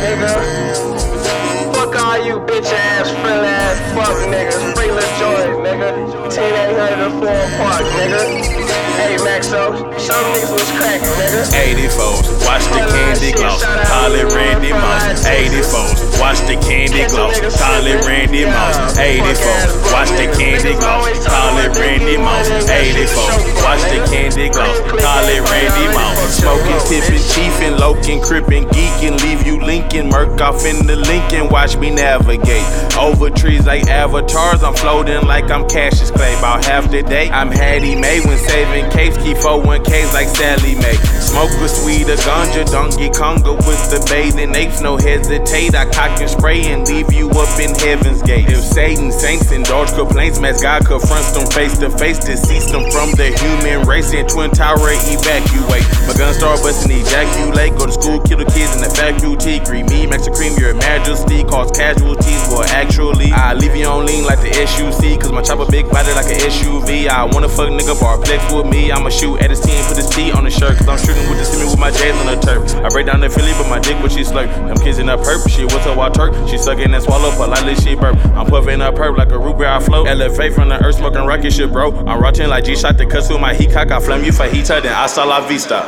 nigga. Fuck all you bitch ass, frill ass, fuck niggas. Free Lil Joy, nigga. 10-800 Park, nigga. Hey Maxo, some niggas was cracking, nigga. 84s, watch the candy gloss, call it Randy Moss. 84s, watch the candy gloss, call it Randy Moss. 84s, watch the candy gloss, call it Randy Moss. 84s, watch the candy gloss, call it Randy Moss. Smoking, tipping, chiefin', lokin', crippin', geekin', leave you linkin', murk off in the Lincoln, watch me navigate. Over trees like avatars, I'm floating like I'm Cassius Clay. About half the day, I'm Hattie Mae when saving capes, keep 401ks like Sally Mae. Smoke a sweet, a ganja, Donkey Konga with the bathing apes, no hesitate. I cock and spray and leave you up in heaven's gate. If Satan, saints, indulge complaints, mass God confronts them face to face, deceased them from the human race. In Twin Tower, evacuate. My gun start busting, ejaculate. Go to school, kill the kids in the faculty. Greet me, Max Cream, your majesty. Cause casualties, well actually I leave you on lean like the SUC, cause my chopper big body like an SUV. I wanna fuck nigga bar flex with me. I'ma shoot at his 10, put his T on the shirt, cause I'm shooting with the semi with my J's on the turf. I break down the Philly, but my dick when she slurp. Them kids in her perp, she what's up, wild Turk. She sucking and swallow, politely she burp. I'm puffing her perp like a root beer, I float. Elevate from the earth, smoking rocket shit, bro. I'm rocking like G-Shot, the cuts with my heat cock. I flame you for heater, then hasta la vista.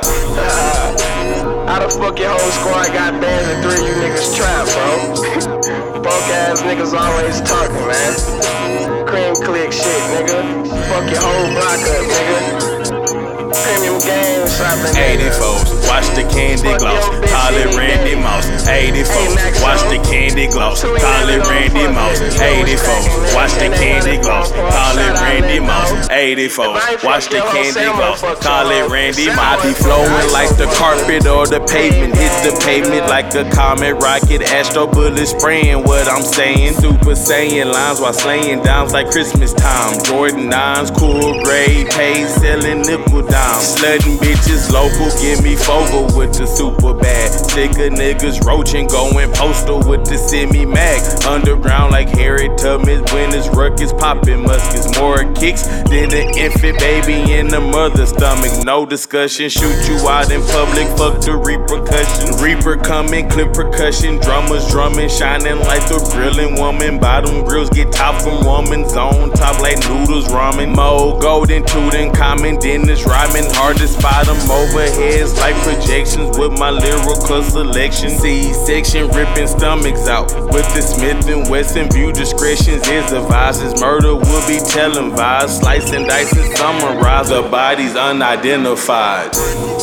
How the fuck your whole squad got bands and 3 you niggas trap, bro? Broke ass niggas always talking, man. Cream click shit, nigga. Fuck your whole block up, nigga. Premium game shopping, 84s, watch the candy gloss, call it Randy Moss. 84s, watch the candy gloss, call it Randy Moss. 84s, watch the candy gloss, call it Randy Moss. 84s, watch the candy gloss, call it Randy Moss. I be flowing like the carpet or the pavement, hit the pavement like a comet rocket, Astro bullet spraying what I'm saying. Super Saiyan lines while slaying dimes like Christmas time. Jordan 9s, cool grade, pay selling nickel dimes. Slutting bitches local, give me Fogle with the super bad. Sick of niggas roaching, going postal with the semi-mag. Underground like Harriet Tubman when his ruckus popping muskets. More kicks than the infant baby in the mother's stomach. No discussion, shoot you out in public, fuck the repercussion. Reaper coming, clip percussion, drummers drumming, shining like the grilling woman. Bottom grills get top from woman's on top like noodles ramen. Mo golden, Tutankhamun, Dennis rhyming, hard to spot them overheads like projections with my lyrical selection. C-section ripping stomachs out with the Smith & Wesson. View discretions is advised. His murder will be televised. Slice and dice and summarize. The body's unidentified.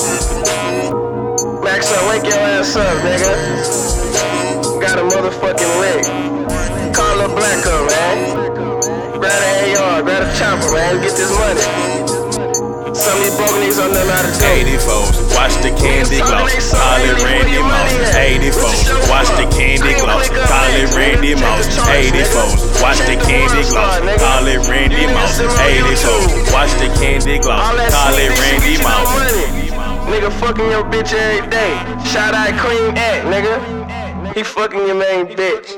Max up, wake your ass up, nigga. Got a motherfucking lick. Call a black up, man. Grab an AR, grab a chopper, man. Get this money. Some of these broke niggas don't know how to do. 84s, watch the candy gloss, call it Randy Moss. 84s, watch the candy gloss, call it Randy Moss. 84s, watch the candy gloss, call it Randy Moss. 84s, watch the candy gloss, call it Randy Moss. Nigga fucking your bitch every day. Shout out Cream nigga. He fucking your main bitch.